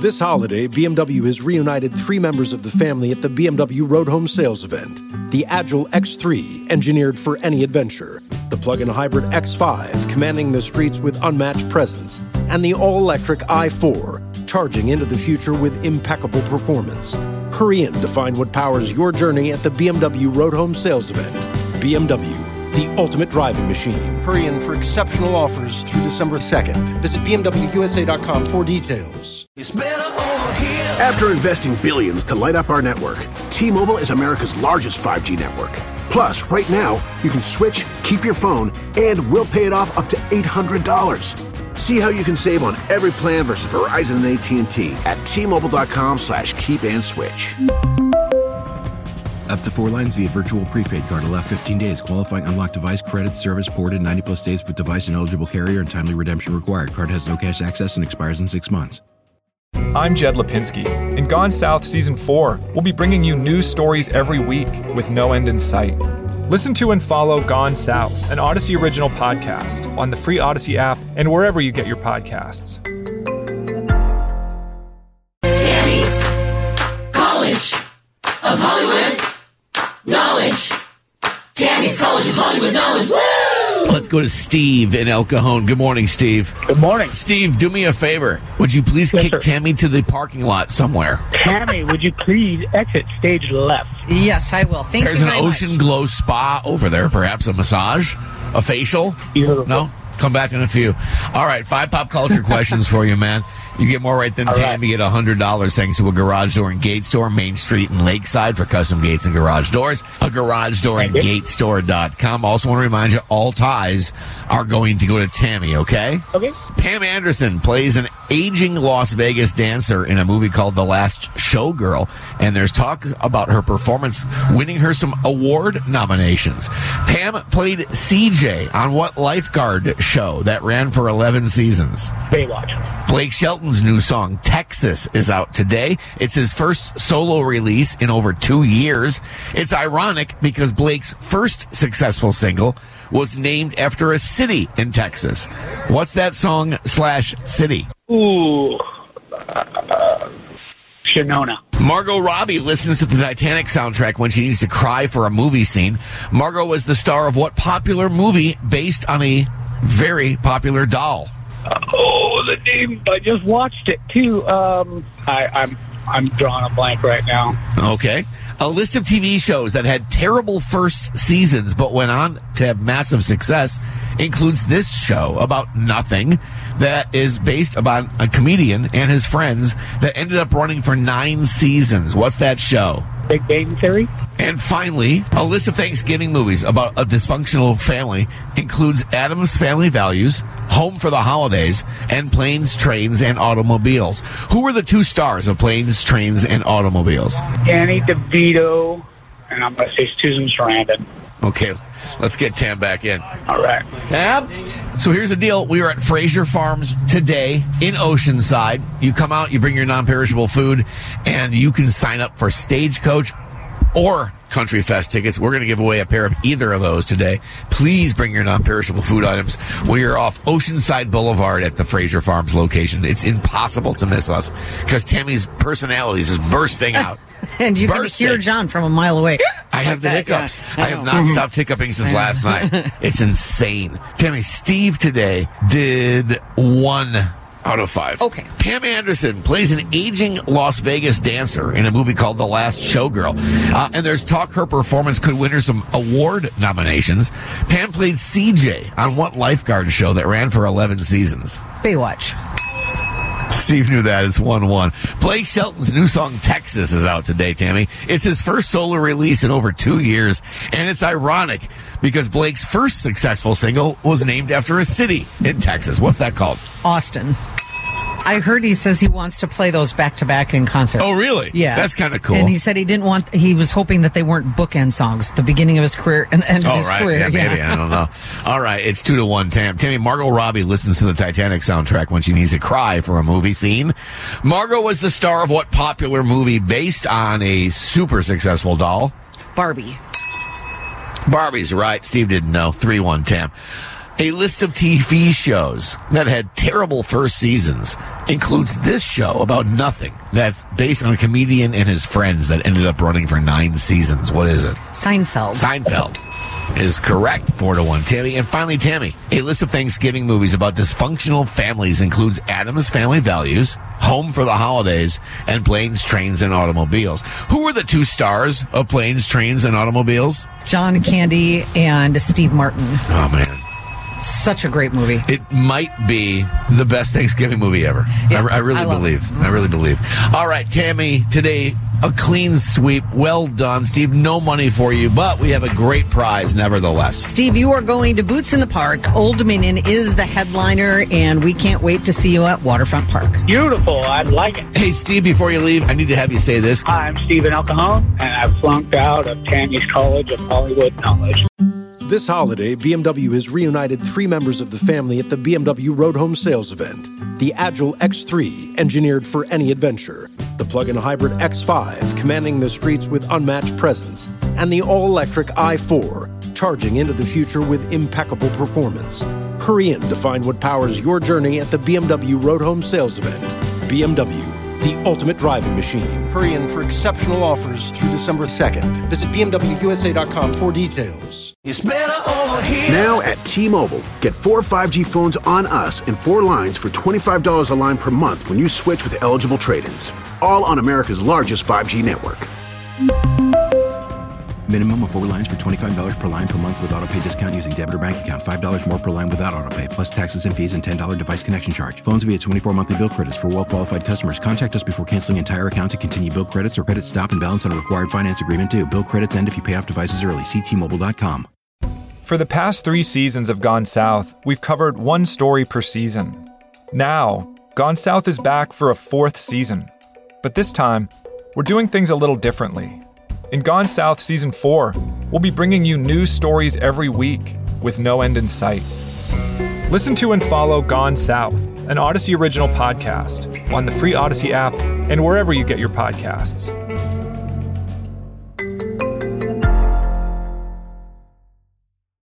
This holiday, BMW has reunited 3 members of the family at the BMW Road Home Sales event. The Agile X3, engineered for any adventure. The plug-in hybrid X5, commanding the streets with unmatched presence. And the all-electric i4, charging into the future with impeccable performance. Hurry in to find what powers your journey at the BMW Road Home Sales event. BMW, the ultimate driving machine. Hurry in for exceptional offers through December 2nd. Visit BMWUSA.com for details. After investing billions to light up our network, T-Mobile is America's largest 5G network. Plus, right now, you can switch, keep your phone, and we'll pay it off up to $800. See how you can save on every plan versus Verizon and AT&T at T-Mobile.com/keep-and-switch. Up to 4 lines via virtual prepaid card. Allow 15 days. Qualifying unlocked device credit service ported 90-plus days with device and eligible carrier and timely redemption required. Card has no cash access and expires in 6 months. I'm Jed Lipinski. In Gone South Season 4, we'll be bringing you news stories every week with no end in sight. Listen to and follow Gone South, an Odyssey original podcast, on the free Odyssey app and wherever you get your podcasts. Tammy's College of Hollywood Knowledge. Tammy's College of Hollywood Knowledge. Woo! Let's go to Steve in El Cajon. Good morning, Steve. Good morning. Steve, do me a favor. Would you please kick Tammy to the parking lot somewhere? Tammy, would you please exit stage left? Yes, I will. Thank There's you an very Ocean much. Glow spa over there. Perhaps a massage? A facial? Beautiful. No? Come back in a few. All right, 5 pop culture questions for you, man. You get more right than Tammy. You get $100 thanks to a garage door and gate store, Main Street and Lakeside, for custom gates and garage doors. A garage door and gate store.com. Also want to remind you, all ties are going to go to Tammy, okay? Okay. Pam Anderson plays an aging Las Vegas dancer in a movie called The Last Showgirl, and there's talk about her performance winning her some award nominations. Pam played CJ on what lifeguard show that ran for 11 seasons? Baywatch. Blake Shelton's new song, Texas, is out today. It's his first solo release in over 2 years. It's ironic because Blake's first successful single was named after a city in Texas. What's that song/city? Ooh. Shannona. Margot Robbie listens to the Titanic soundtrack when she needs to cry for a movie scene. Margot was the star of what popular movie based on a very popular doll? The name, I just watched it too. I'm drawing a blank right now. Okay. A list of TV shows that had terrible first seasons but went on to have massive success includes this show about nothing that is based upon a comedian and his friends that ended up running for 9 seasons. What's that show? Big Bang Theory. And finally, a list of Thanksgiving movies about a dysfunctional family includes Addams Family Values, Home for the Holidays, and Planes, Trains, and Automobiles. Who were the 2 stars of Planes, Trains, and Automobiles? Danny DeVito, and I'm going to say Susan Sarandon. Okay, let's get Tam back in. All right. Tam? So here's the deal. We are at Fraser Farms today in Oceanside. You come out, you bring your non-perishable food, and you can sign up for Stagecoach or Country Fest tickets. We're going to give away a pair of either of those today. Please bring your non-perishable food items. We are off Oceanside Boulevard at the Fraser Farms location. It's impossible to miss us because Tammy's personality is bursting out. And you can hear John from a mile away. I have the hiccups. I have not stopped hiccuping since last night. It's insane. Tammy, Steve today did 1 out of 5. Okay. Pam Anderson plays an aging Las Vegas dancer in a movie called The Last Showgirl. And there's talk her performance could win her some award nominations. Pam played CJ on what lifeguard show that ran for 11 seasons? Baywatch. Steve knew that. It's 1-1. Blake Shelton's new song, Texas, is out today, Tammy. It's his first solo release in over 2 years, and it's ironic because Blake's first successful single was named after a city in Texas. What's that called? Austin. I heard he says he wants to play those back-to-back in concert. Oh, really? Yeah. That's kind of cool. And he said he was hoping that they weren't bookend songs, the beginning of his career and the end of his career. Yeah, maybe. I don't know. All right, it's 2-1, Tam. Tammy, Margot Robbie listens to the Titanic soundtrack when she needs to cry for a movie scene. Margot was the star of what popular movie based on a super successful doll? Barbie. Barbie's right. Steve didn't know. 3-1, Tam. A list of TV shows that had terrible first seasons includes this show about nothing that's based on a comedian and his friends that ended up running for 9 seasons. What is it? Seinfeld. Seinfeld is correct. 4-1, Tammy. And finally, Tammy, a list of Thanksgiving movies about dysfunctional families includes Addams Family Values, Home for the Holidays, and Planes, Trains, and Automobiles. Who were the 2 stars of Planes, Trains, and Automobiles? John Candy and Steve Martin. Oh, man. Such a great movie. It might be the best Thanksgiving movie ever. Yeah, I really believe. Mm-hmm. I really believe. All right, Tammy, today, a clean sweep. Well done, Steve. No money for you, but we have a great prize nevertheless. Steve, you are going to Boots in the Park. Old Dominion is the headliner, and we can't wait to see you at Waterfront Park. Beautiful. I like it. Hey, Steve, before you leave, I need to have you say this. Hi, I'm Stephen Alcajon, and I flunked out of Tammy's College of Hollywood Knowledge. This holiday, BMW has reunited 3 members of the family at the BMW Road Home Sales Event. The Agile X3, engineered for any adventure. The plug-in hybrid X5, commanding the streets with unmatched presence. And the all-electric i4, charging into the future with impeccable performance. Hurry in to find what powers your journey at the BMW Road Home Sales Event. BMW, the ultimate driving machine. Hurry in for exceptional offers through December 2nd. Visit BMWUSA.com for details. It's better over here. Now at T-Mobile, get 4 5G phones on us and 4 lines for $25 a line per month when you switch with eligible trade-ins. All on America's largest 5G network. Minimum of 4 lines for $25 per line per month with autopay discount using debit or bank account. $5 more per line without autopay, plus taxes and fees and $10 device connection charge. Phones via 24 monthly bill credits for well-qualified customers. Contact us before canceling entire account to continue bill credits or credit stop and balance on a required finance agreement due. Bill credits end if you pay off devices early. See T-Mobile.com. For the past 3 seasons of Gone South, we've covered 1 story per season. Now, Gone South is back for a 4th season. But this time, we're doing things a little differently. In Gone South Season 4, we'll be bringing you new stories every week with no end in sight. Listen to and follow Gone South, an Odyssey original podcast, on the free Odyssey app and wherever you get your podcasts.